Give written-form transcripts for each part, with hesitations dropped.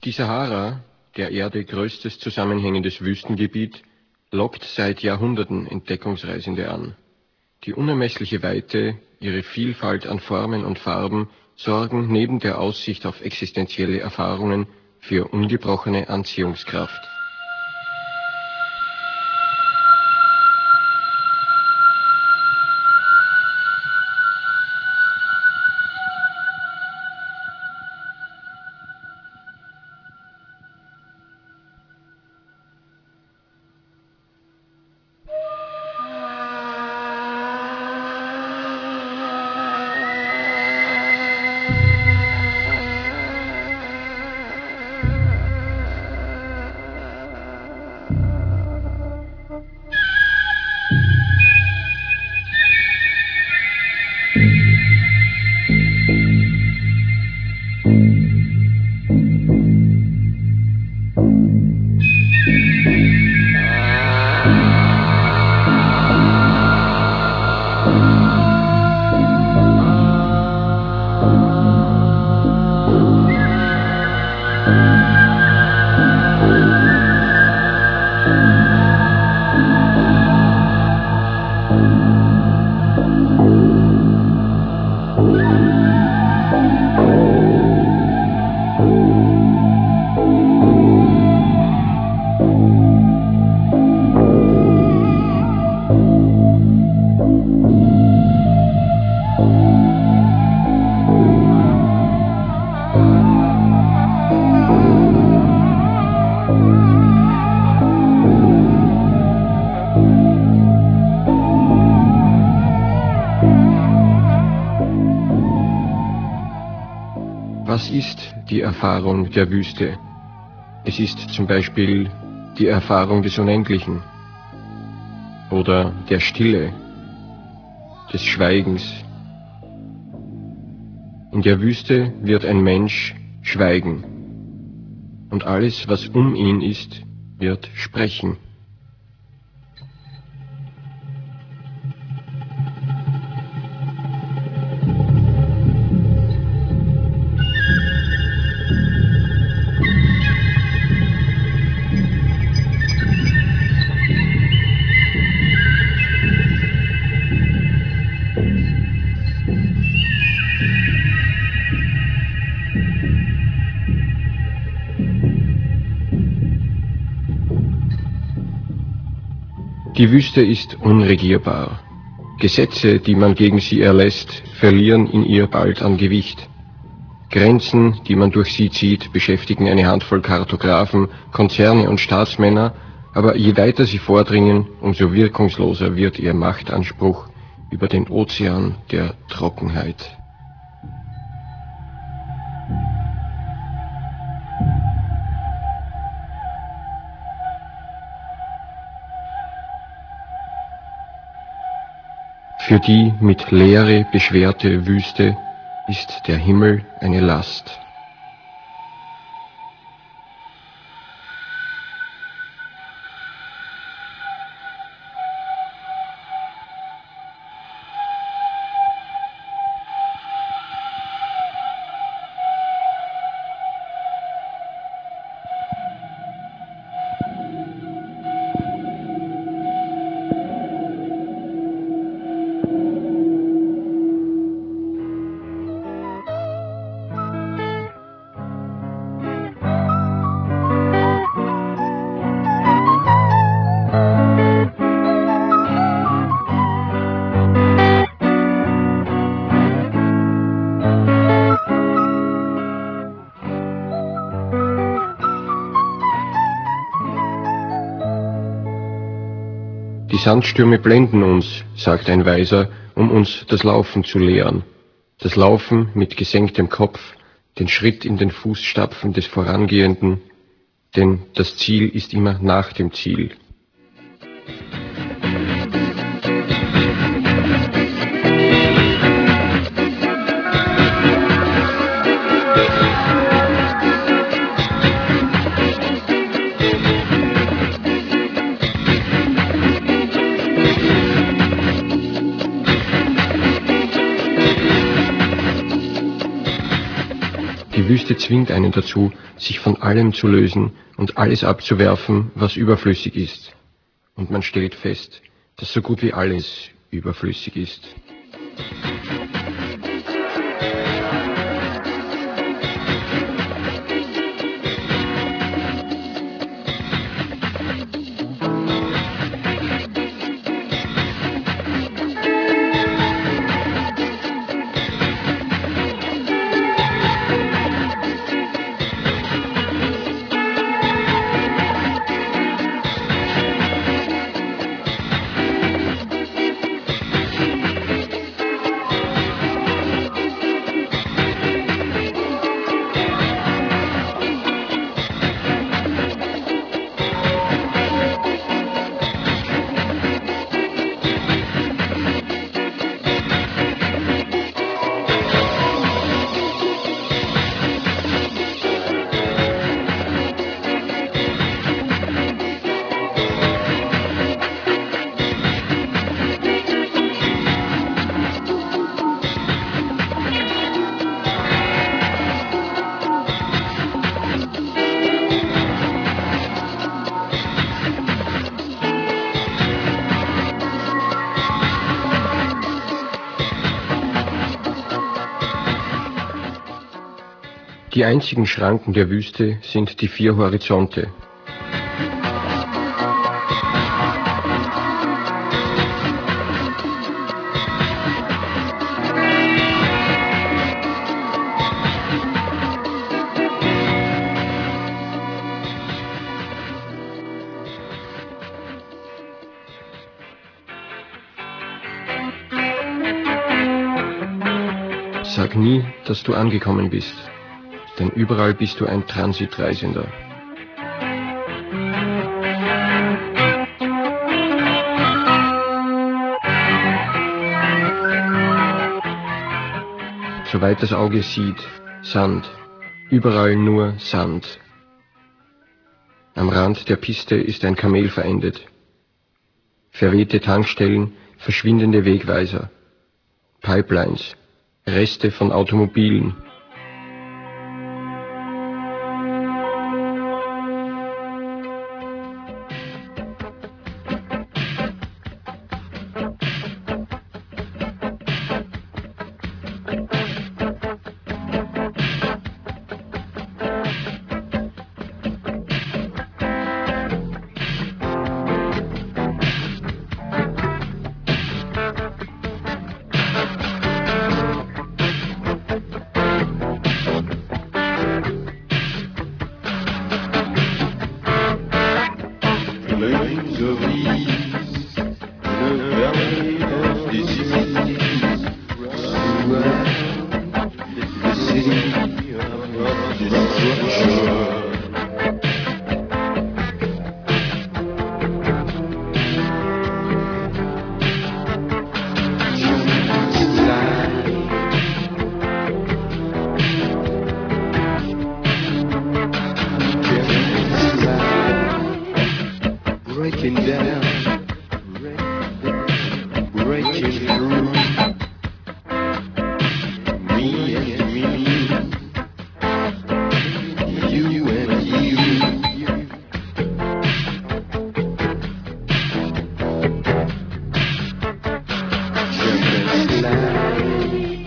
Die Sahara, der Erde größtes zusammenhängendes Wüstengebiet, lockt seit Jahrhunderten Entdeckungsreisende an. Die unermessliche Weite, ihre Vielfalt an Formen und Farben sorgen neben der Aussicht auf existenzielle Erfahrungen für ungebrochene Anziehungskraft. Was ist die Erfahrung der Wüste? Es ist zum Beispiel die Erfahrung des Unendlichen oder der Stille, des Schweigens. In der Wüste wird ein Mensch schweigen und alles, was um ihn ist, wird sprechen. Die Wüste ist unregierbar. Gesetze, die man gegen sie erlässt, verlieren in ihr bald an Gewicht. Grenzen, die man durch sie zieht, beschäftigen eine Handvoll Kartografen, Konzerne und Staatsmänner, aber je weiter sie vordringen, umso wirkungsloser wird ihr Machtanspruch über den Ozean der Trockenheit. Für die mit Leere beschwerte Wüste ist der Himmel eine Last. Die Sandstürme blenden uns, sagt ein Weiser, um uns das Laufen zu lehren. Das Laufen mit gesenktem Kopf, den Schritt in den Fußstapfen des Vorangehenden, denn das Ziel ist immer nach dem Ziel. Die Wüste zwingt einen dazu, sich von allem zu lösen und alles abzuwerfen, was überflüssig ist. Und man stellt fest, dass so gut wie alles überflüssig ist. Die einzigen Schranken der Wüste sind die 4 Horizonte. Sag nie, dass du angekommen bist, denn überall bist du ein Transitreisender. Soweit das Auge sieht, Sand, überall nur Sand. Am Rand der Piste ist ein Kamel verendet. Verwehte Tankstellen, verschwindende Wegweiser, Pipelines, Reste von Automobilen. Flames of ease in the valley of disease surround the city of destruction. Breaking down, breaking through, me and me, you and you. Jump and slide,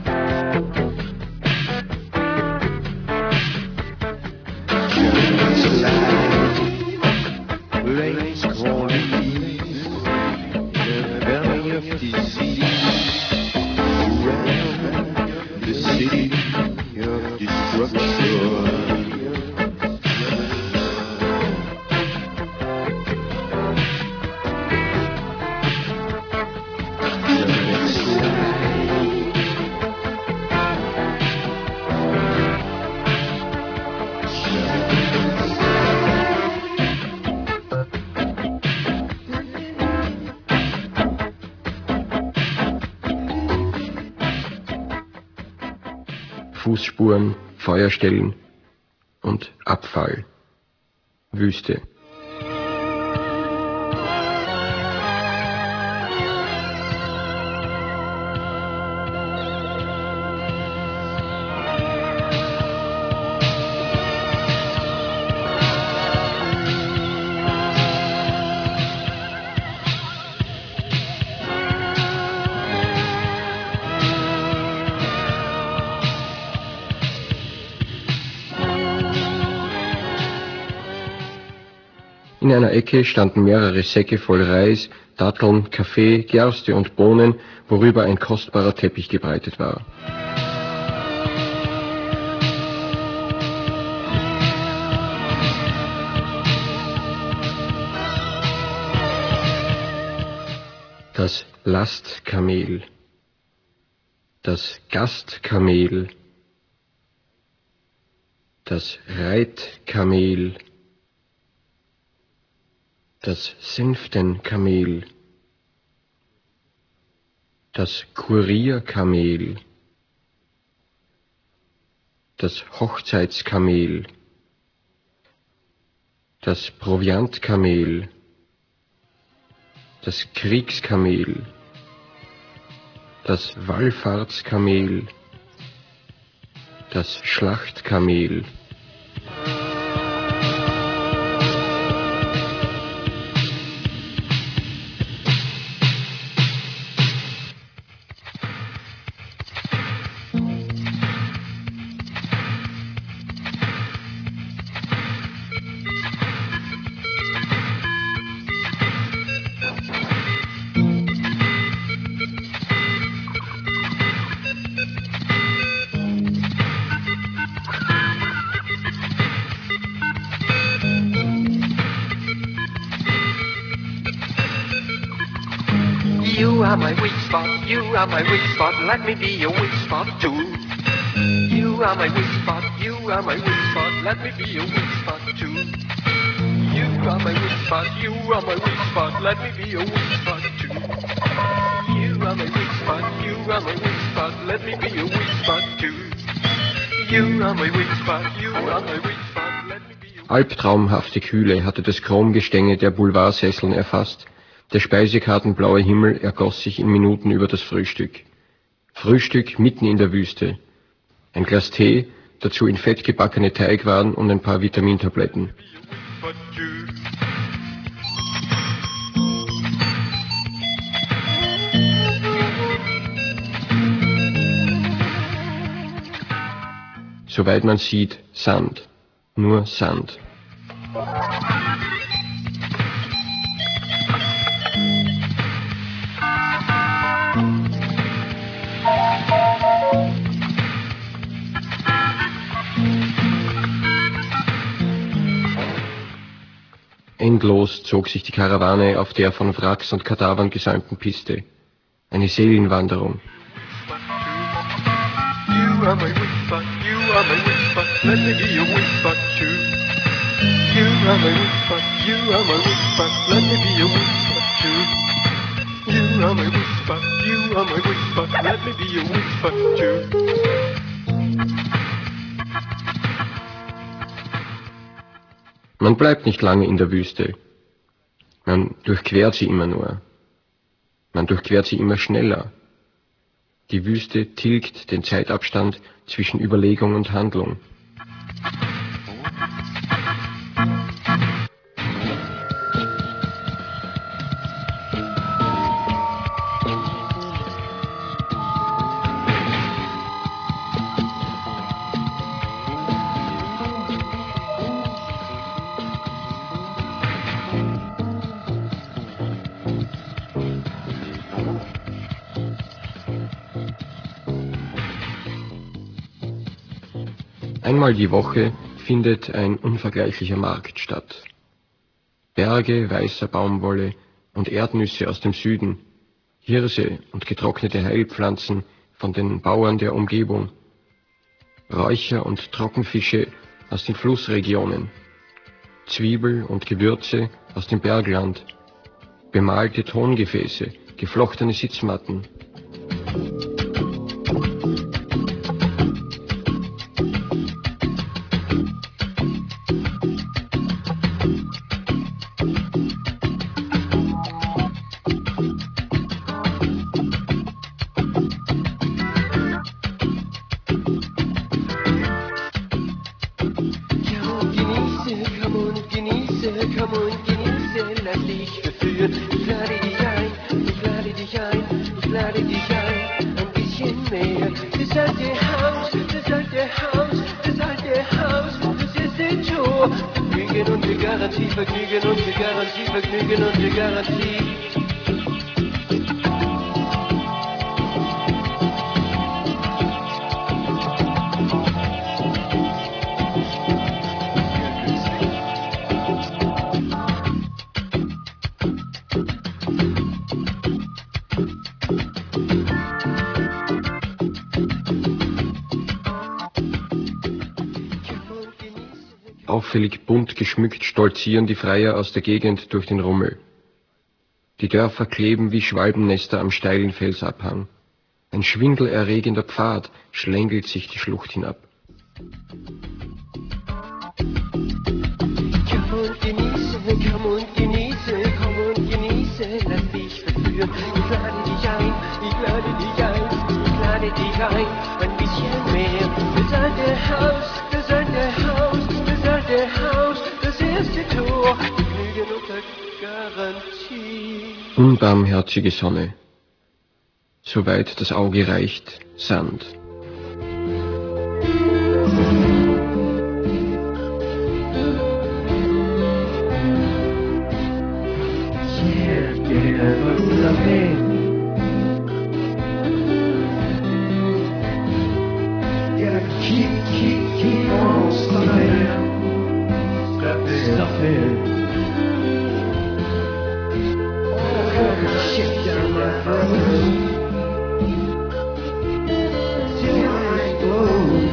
jump and slide. Legs crawling in the belly of disease around the city of destruction. Fußspuren, Feuerstellen und Abfall. Wüste. In einer Ecke standen mehrere Säcke voll Reis, Datteln, Kaffee, Gerste und Bohnen, worüber ein kostbarer Teppich gebreitet war. Das Lastkamel, das Gastkamel, das Reitkamel, das Sänftenkamel, das Kurierkamel, das Hochzeitskamel, das Proviantkamel, das Kriegskamel, das Wallfahrtskamel, das Schlachtkamel. You are my weak spot, you are my weak spot, let me be your weak spot too. You are my weak spot, you are my weak spot, let me be your weak spot too. You are my weak spot, you are my weak spot, let me be your weak spot too. You are my weak spot, you are my weak spot, let me be your weak spot too. You are my weak spot, you are my weak spot, let me be your... Albtraumhafte Kühle hatte das Chromgestänge der Boulevardsesseln erfasst. Der speisekartenblaue Himmel ergoss sich in Minuten über das Frühstück. Frühstück mitten in der Wüste. Ein Glas Tee, dazu in Fett gebackene Teigwaren und ein paar Vitamintabletten. Soweit man sieht, Sand. Nur Sand. Endlos zog sich die Karawane auf der von Wracks und Kadavern gesäumten Piste. Eine Seelenwanderung. You are my weak spot, you are my weak spot, let me be your weak spot too. You are my weak spot, you are my weak spot, let me be your weak spot too. You are my weak spot, you are my weak spot, let me be your weak spot too. Man bleibt nicht lange in der Wüste. Man durchquert sie immer nur. Man durchquert sie immer schneller. Die Wüste tilgt den Zeitabstand zwischen Überlegung und Handlung. Einmal die Woche findet ein unvergleichlicher Markt statt. Berge weißer Baumwolle und Erdnüsse aus dem Süden, Hirse und getrocknete Heilpflanzen von den Bauern der Umgebung, Räucher und Trockenfische aus den Flussregionen, Zwiebel und Gewürze aus dem Bergland, bemalte Tongefäße, geflochtene Sitzmatten. Lass dich verführen, ich lade dich ein, ich lade dich ein, ich lade dich ein, ein bisschen mehr. Das alte Haus, das alte Haus, das alte Haus, das ist ist die Tour. Vergnügen und die Garantie, Vergnügen und die Garantie, Vergnügen und die Garantie. Auffällig bunt geschmückt stolzieren die Freier aus der Gegend durch den Rummel. Die Dörfer kleben wie Schwalbennester am steilen Felsabhang. Ein schwindelerregender Pfad schlängelt sich die Schlucht hinab. Komm und genieße, lass dich verführen. Ich lade dich ein, ein bisschen mehr. Das erste Tor, Vergnügen unter Garantie. Unbarmherzige Sonne. Soweit das Auge reicht, Sand. Keep on stuffing. All the shit down my throat till I explode.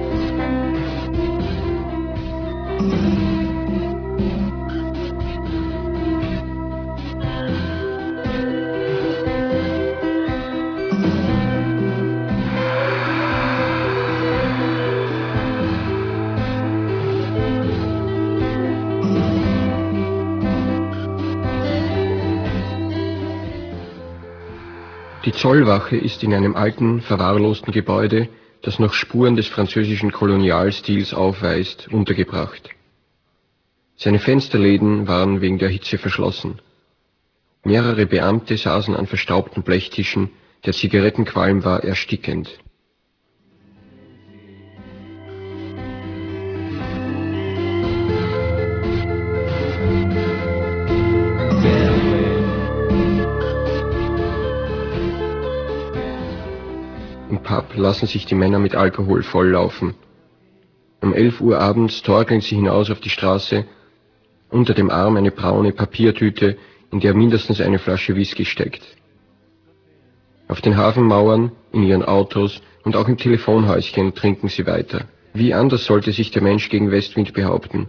Die Zollwache ist in einem alten, verwahrlosten Gebäude, das noch Spuren des französischen Kolonialstils aufweist, untergebracht. Seine Fensterläden waren wegen der Hitze verschlossen. Mehrere Beamte saßen an verstaubten Blechtischen, der Zigarettenqualm war erstickend. Im Pub lassen sich die Männer mit Alkohol volllaufen. Um 11 Uhr abends torkeln sie hinaus auf die Straße, unter dem Arm eine braune Papiertüte, in der mindestens eine Flasche Whisky steckt. Auf den Hafenmauern, in ihren Autos und auch im Telefonhäuschen trinken sie weiter. Wie anders sollte sich der Mensch gegen Westwind behaupten?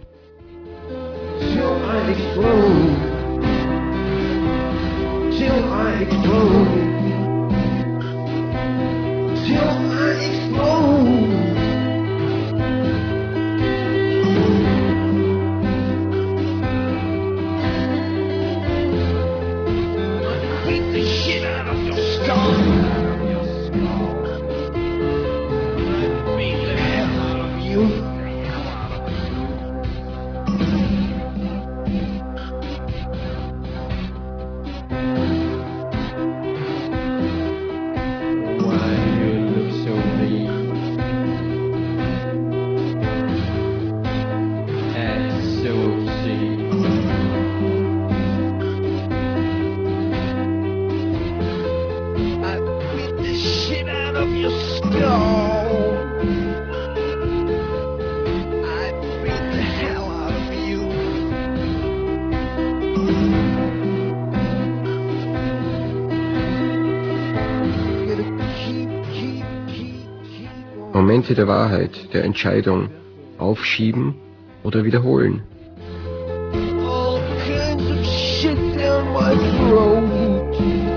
Momente der Wahrheit, der Entscheidung, aufschieben oder wiederholen. All kinds of shit down my throat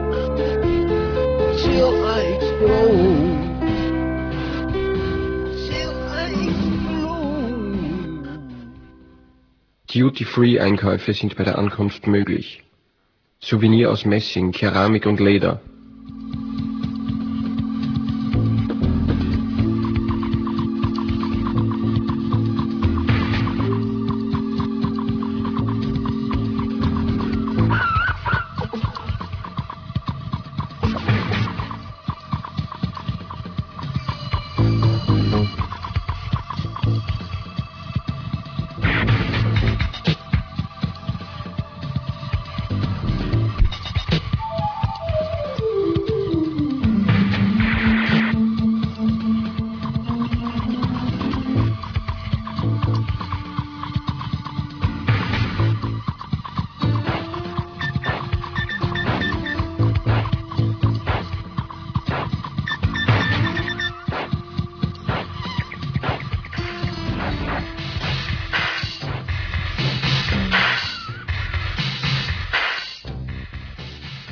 till I explode. Till I explode. Duty-Free-Einkäufe sind bei der Ankunft möglich. Souvenir aus Messing, Keramik und Leder.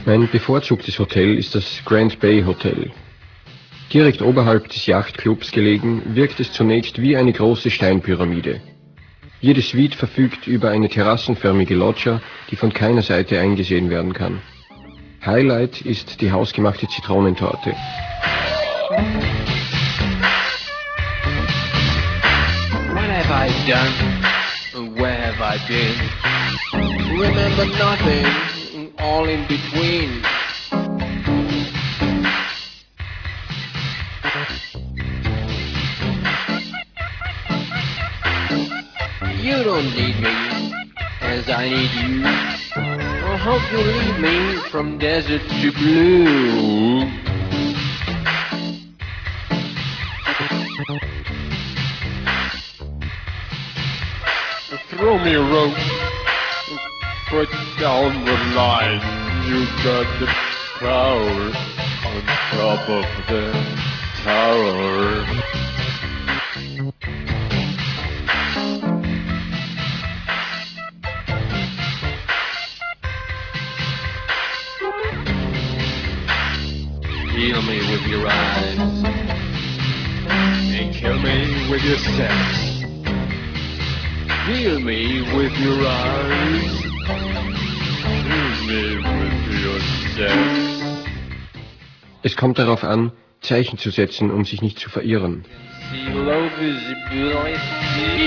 Mein bevorzugtes Hotel ist das Grand Bay Hotel. Direkt oberhalb des Yachtclubs gelegen, wirkt es zunächst wie eine große Steinpyramide. Jede Suite verfügt über eine terrassenförmige Loggia, die von keiner Seite eingesehen werden kann. Highlight ist die hausgemachte Zitronentorte. What have I done? Where have I been? Remember nothing, all in between. You don't need me, as I need you. I hope you lead me from desert to blue. Throw me a rope, put down the line. You got the power on top of the tower. Heal me with your eyes and kill me with your sex. Heal me with your eyes, kill me with your sex. Es kommt darauf an, Zeichen zu setzen, um sich nicht zu verirren. See low visibility.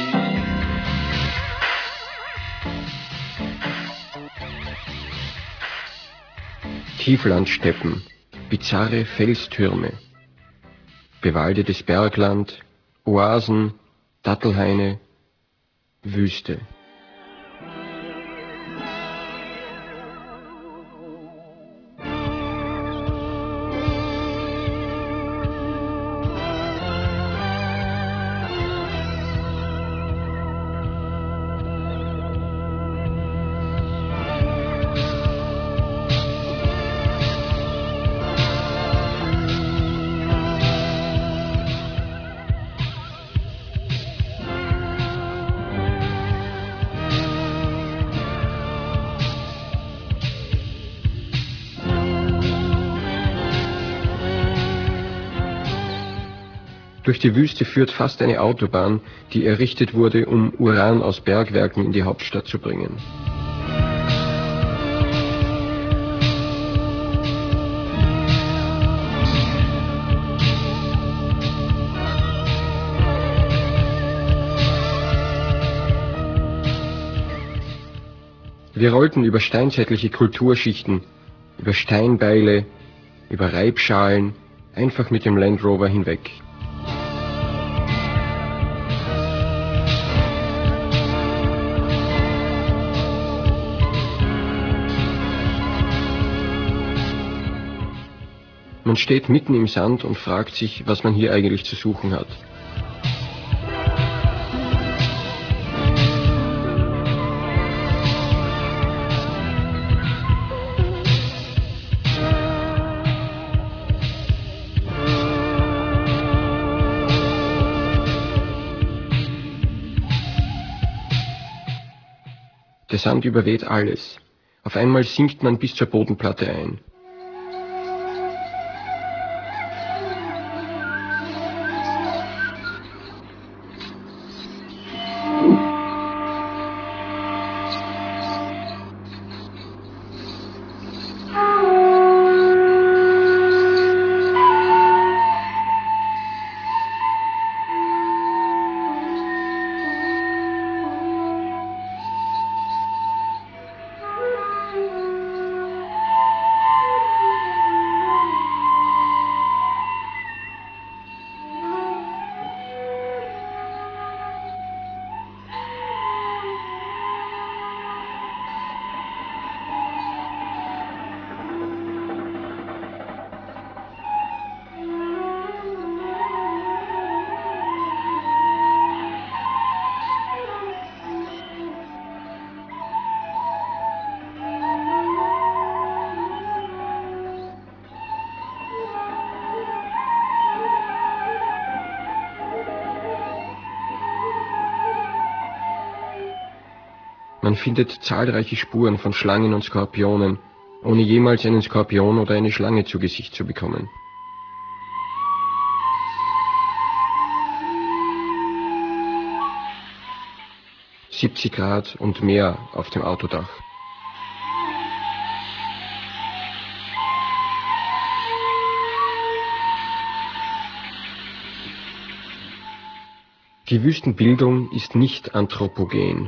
Tieflandsteppen, bizarre Felstürme, bewaldetes Bergland, Oasen, Dattelhaine, Wüste. Durch die Wüste führt fast eine Autobahn, die errichtet wurde, um Uran aus Bergwerken in die Hauptstadt zu bringen. Wir rollten über steinzeitliche Kulturschichten, über Steinbeile, über Reibschalen, einfach mit dem Land Rover hinweg. Man steht mitten im Sand und fragt sich, was man hier eigentlich zu suchen hat. Der Sand überweht alles. Auf einmal sinkt man bis zur Bodenplatte ein. Man findet zahlreiche Spuren von Schlangen und Skorpionen, ohne jemals einen Skorpion oder eine Schlange zu Gesicht zu bekommen. »70 Grad und mehr auf dem Autodach. Die Wüstenbildung ist nicht anthropogen.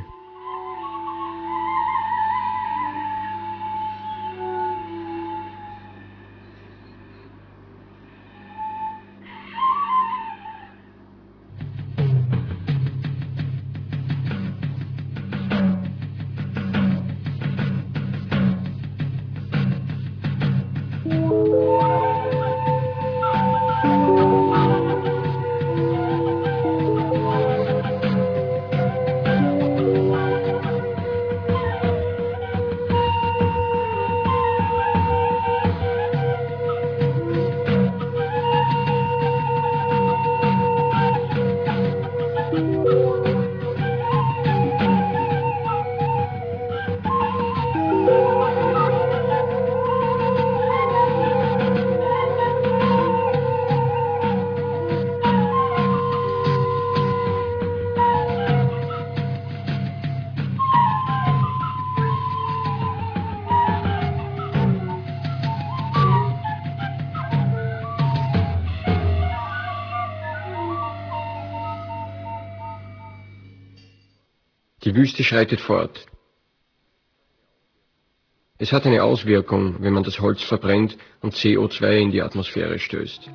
Die Wüste schreitet fort. Es hat eine Auswirkung, wenn man das Holz verbrennt und CO2 in die Atmosphäre stößt.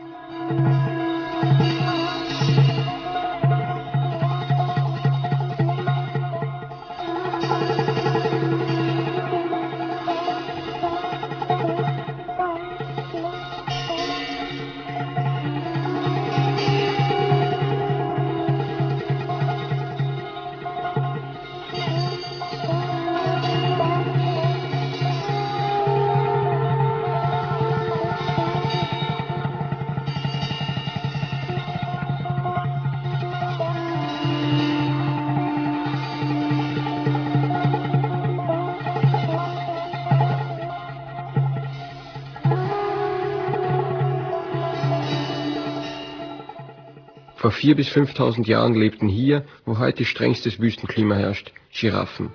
Vor 4.000 bis 5.000 Jahren lebten hier, wo heute strengstes Wüstenklima herrscht, Giraffen.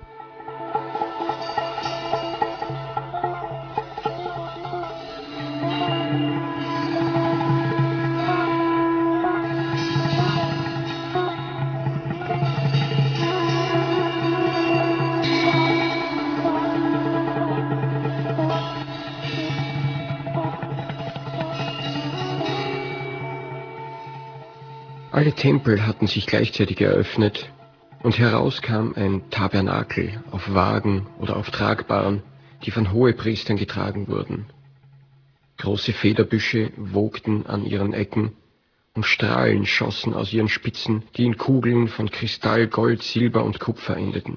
Alle Tempel hatten sich gleichzeitig eröffnet und heraus kam ein Tabernakel auf Wagen oder auf Tragbaren, die von Hohepriestern getragen wurden. Große Federbüsche wogten an ihren Ecken und Strahlen schossen aus ihren Spitzen, die in Kugeln von Kristall, Gold, Silber und Kupfer endeten.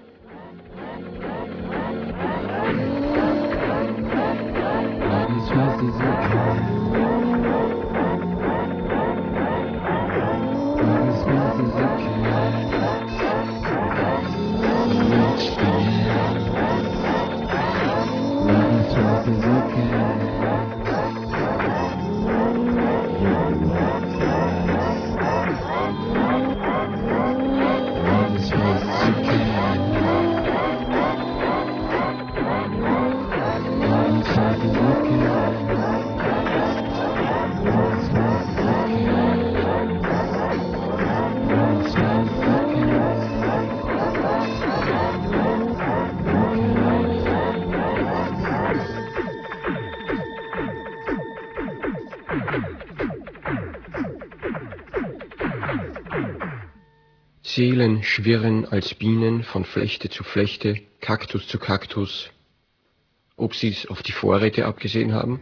Seelen schwirren als Bienen von Flechte zu Flechte, Kaktus zu Kaktus. Ob sie es auf die Vorräte abgesehen haben?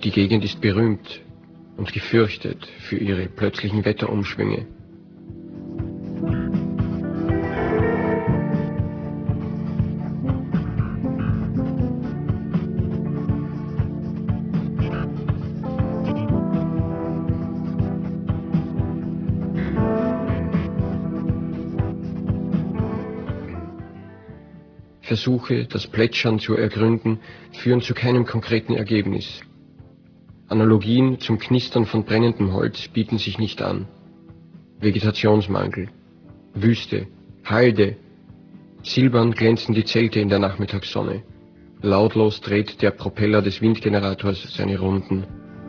Die Gegend ist berühmt und gefürchtet für ihre plötzlichen Wetterumschwünge. Versuche, das Plätschern zu ergründen, führen zu keinem konkreten Ergebnis. Analogien zum Knistern von brennendem Holz bieten sich nicht an. Vegetationsmangel, Wüste, Halde, silbern glänzen die Zelte in der Nachmittagssonne. Lautlos dreht der Propeller des Windgenerators seine Runden.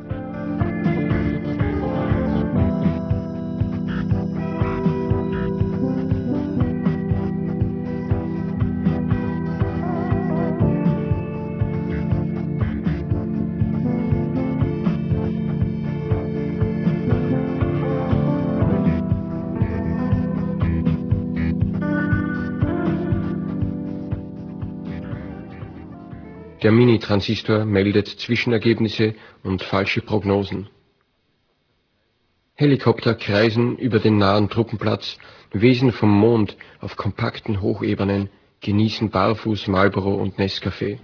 Der Mini-Transistor meldet Zwischenergebnisse und falsche Prognosen. Helikopter kreisen über den nahen Truppenplatz, Wesen vom Mond auf kompakten Hochebenen, genießen barfuß Marlboro und Nescafé.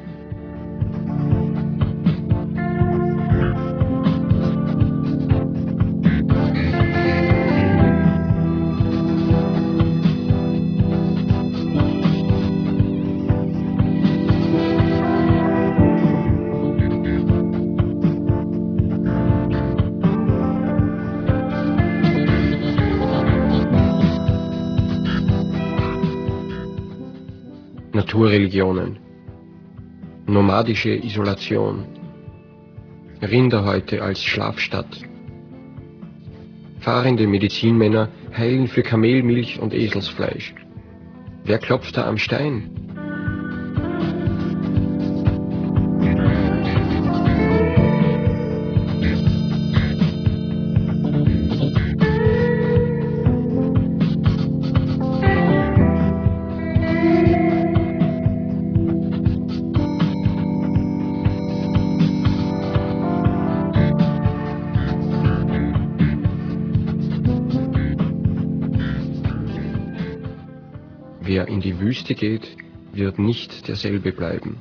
Naturreligionen, nomadische Isolation, Rinderhäute als Schlafstadt. Fahrende Medizinmänner heilen für Kamelmilch und Eselsfleisch. Wer klopft da am Stein? Wer in die Wüste geht, wird nicht derselbe bleiben.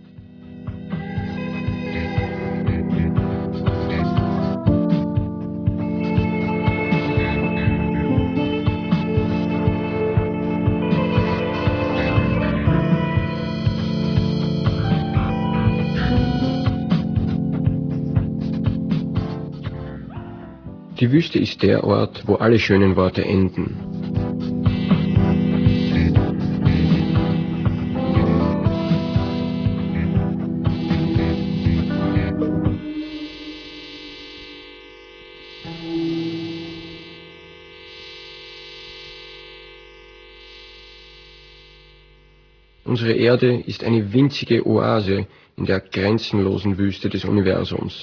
Die Wüste ist der Ort, wo alle schönen Worte enden. Unsere Erde ist eine winzige Oase in der grenzenlosen Wüste des Universums.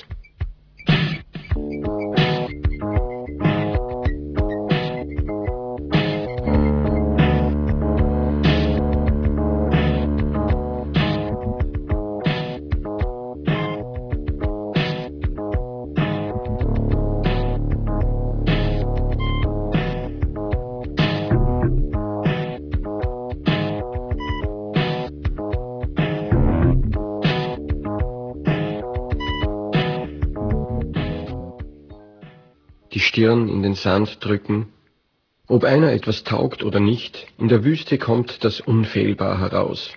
Die Stirn in den Sand drücken. Ob einer etwas taugt oder nicht, in der Wüste kommt das unfehlbar heraus.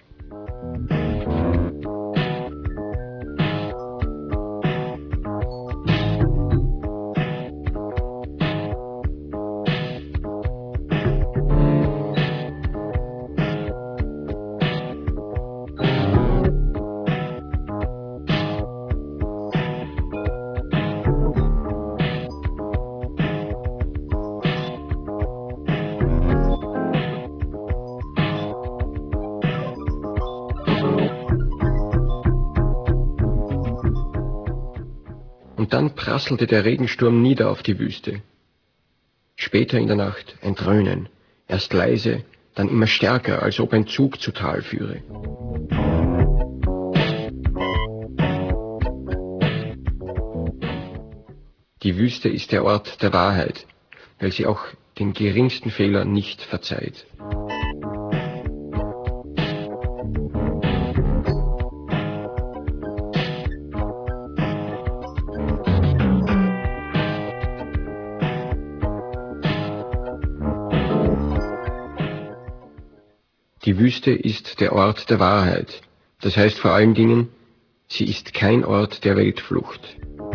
Und dann prasselte der Regensturm nieder auf die Wüste. Später in der Nacht ein Dröhnen, erst leise, dann immer stärker, als ob ein Zug zu Tal führe. Die Wüste ist der Ort der Wahrheit, weil sie auch den geringsten Fehler nicht verzeiht. Die Wüste ist der Ort der Wahrheit. Das heißt vor allen Dingen, sie ist kein Ort der Weltflucht.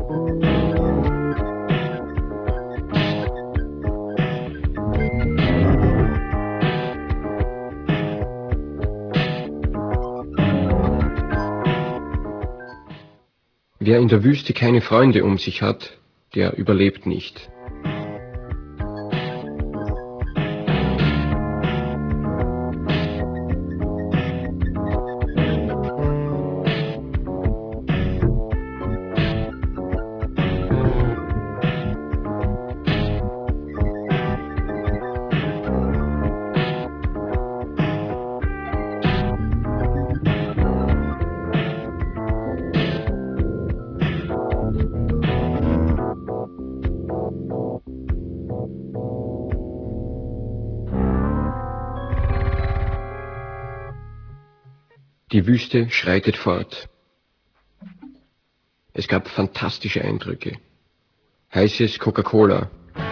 Wer in der Wüste keine Freunde um sich hat, der überlebt nicht. Die Wüste schreitet fort. Es gab fantastische Eindrücke. Heißes Coca-Cola.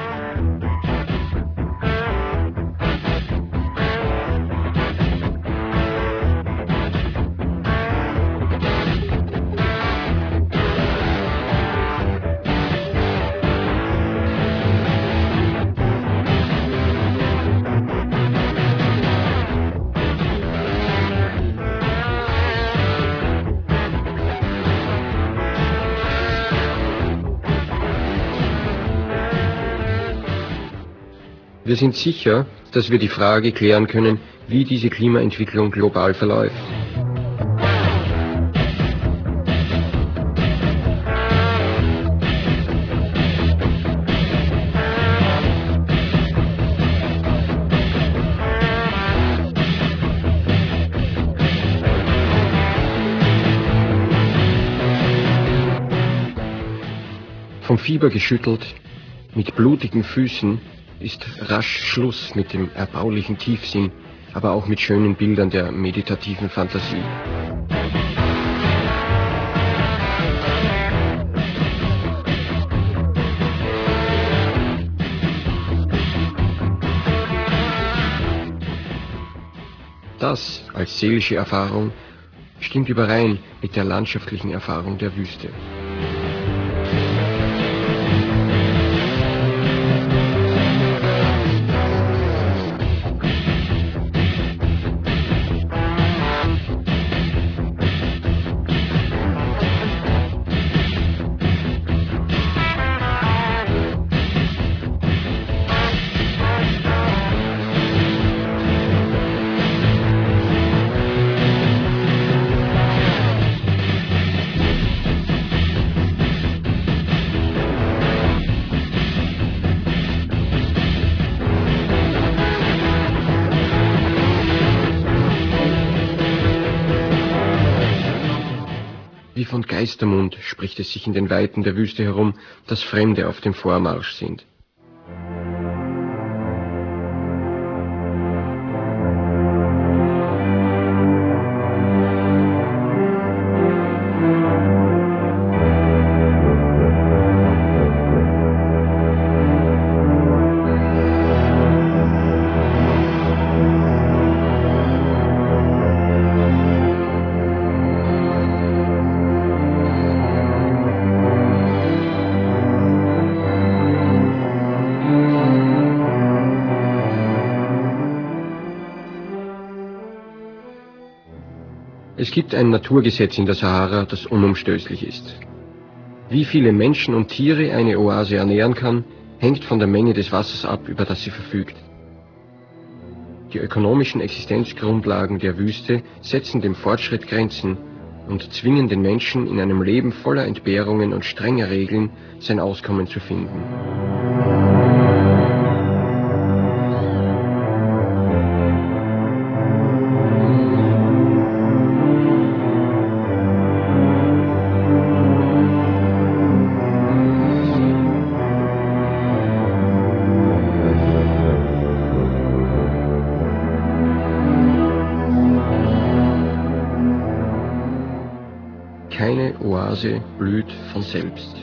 Wir sind sicher, dass wir die Frage klären können, wie diese Klimaentwicklung global verläuft. Vom Fieber geschüttelt, mit blutigen Füßen, ist rasch Schluss mit dem erbaulichen Tiefsinn, aber auch mit schönen Bildern der meditativen Fantasie. Das als seelische Erfahrung stimmt überein mit der landschaftlichen Erfahrung der Wüste. Wie von Geistermund spricht es sich in den Weiten der Wüste herum, dass Fremde auf dem Vormarsch sind. Es gibt ein Naturgesetz in der Sahara, das unumstößlich ist. Wie viele Menschen und Tiere eine Oase ernähren kann, hängt von der Menge des Wassers ab, über das sie verfügt. Die ökonomischen Existenzgrundlagen der Wüste setzen dem Fortschritt Grenzen und zwingen den Menschen in einem Leben voller Entbehrungen und strenger Regeln sein Auskommen zu finden. Keine Oase blüht von selbst.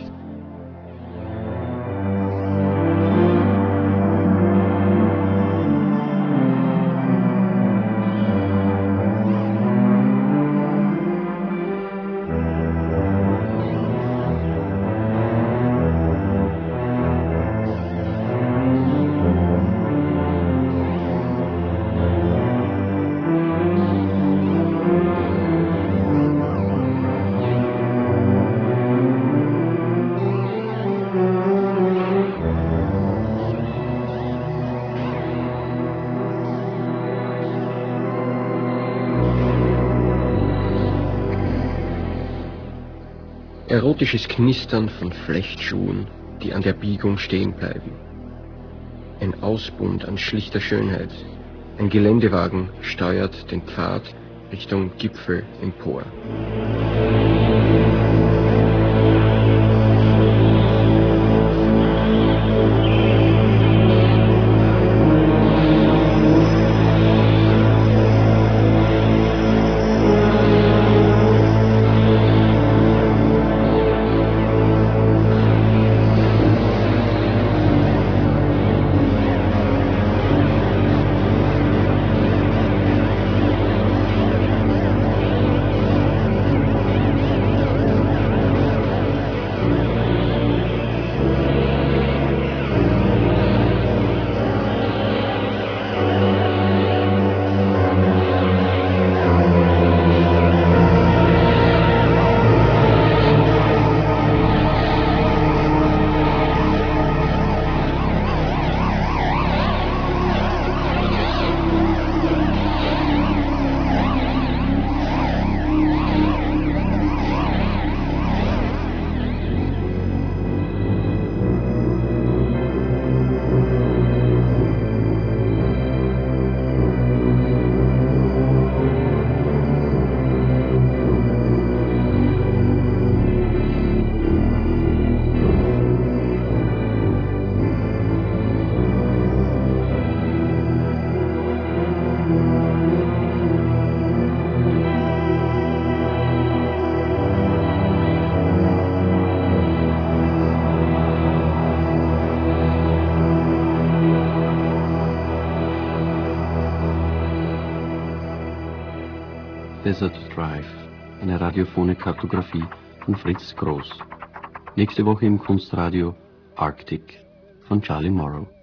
Erotisches Knistern von Flechtschuhen, die an der Biegung stehen bleiben. Ein Ausbund an schlichter Schönheit. Ein Geländewagen steuert den Pfad Richtung Gipfel empor. Desert Drive, eine radiophone Kartografie von Fritz Groß. Nächste Woche im Kunstradio Arctic von Charlie Morrow.